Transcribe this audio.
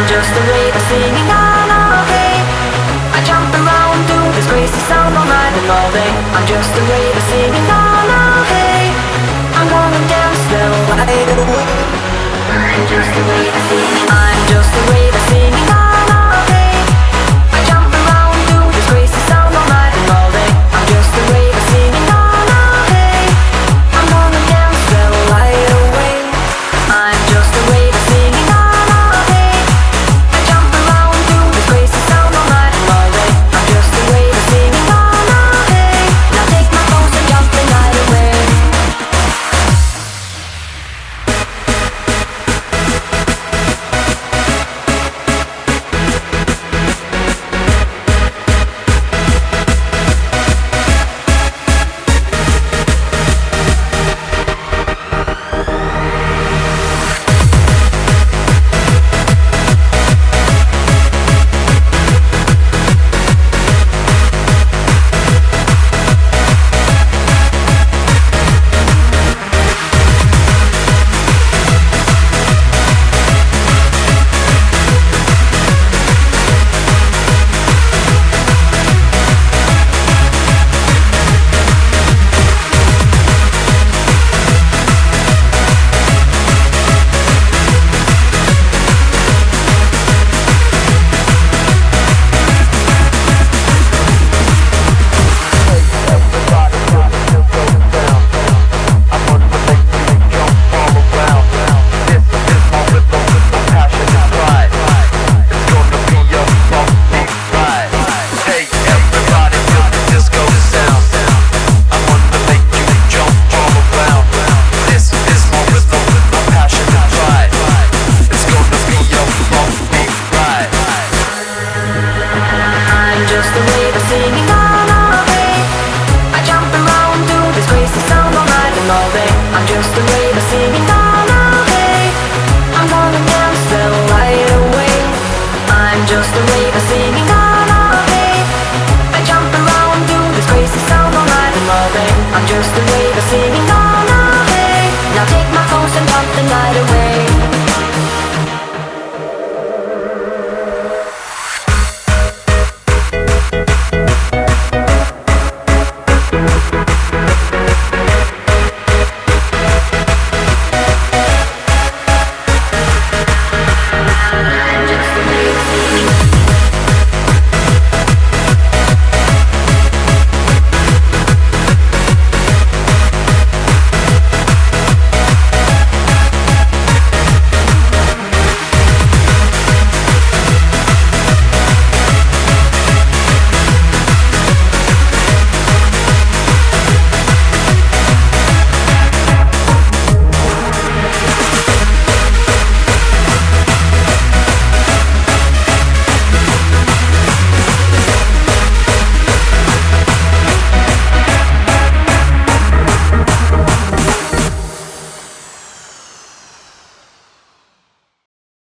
just a raver singing on all day. I jump around to this crazy sound all night and all day. I'm just a raver singing on all day. I'm gonna dance the night away. I'm just a raver singing. I'm just a raver singing on all day. I jump around to this crazy sound all night and all day. I'm just a raver singing on all day. I'm gonna dance the night away. I'm just a raver singing on all day. I jump around to this crazy sound all night and all day. I'm just a raver singing on all day. Now take my clothes and jump the night away. Just a raver singing on all day. I jump around to this crazy sound all night and all day. I'm just a raver singing on